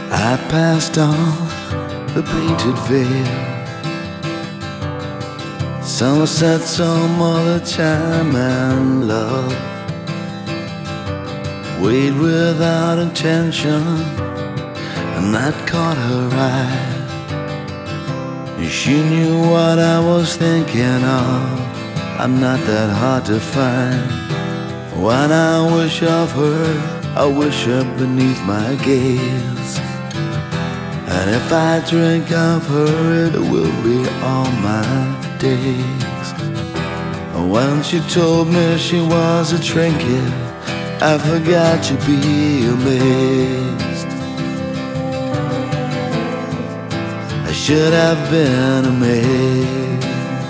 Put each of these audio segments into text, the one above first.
I passed on the painted veil. Some said some other time and love. Wait without intention, and that caught her eye. She knew what I was thinking of. I'm not that hard to find. When I wish of her, I wish her beneath my gaze. And if I drink of her, it will be all my days. When she told me she was a trinket, I forgot to be amazed. I should have been amazed.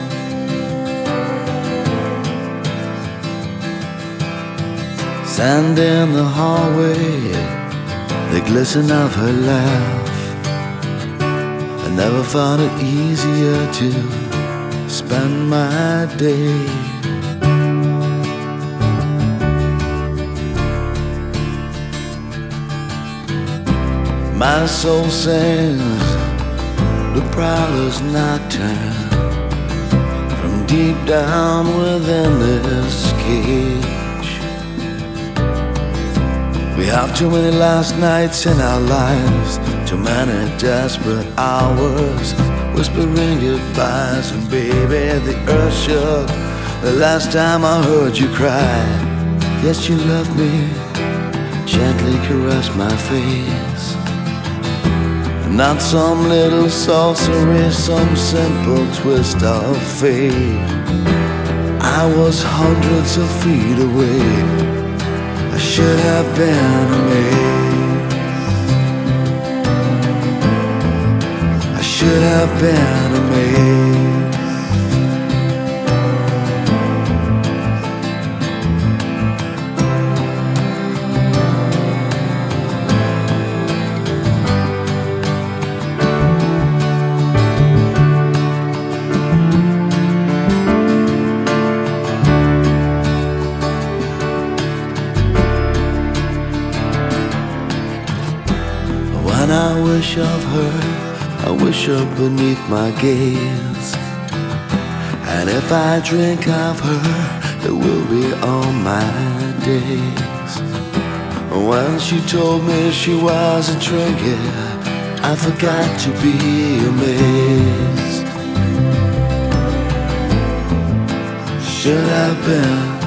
Sand in the hallway, the glisten of her laugh. I never found it easier to spend my day. My soul sings the prowler's nocturne from deep down within this cage. We have too many last nights in our lives, too many desperate hours, whispering goodbyes. And baby, the earth shook the last time I heard you cry. Yes, you loved me, gently caressed my face. Not some little sorcery, some simple twist of fate. I was hundreds of feet away. I should have been amazed. I should have been amazed. When I wish of her, I wish her beneath my gaze. And if I drink of her, it will be all my days. When she told me she was a trinket, I forgot to be amazed. Should have been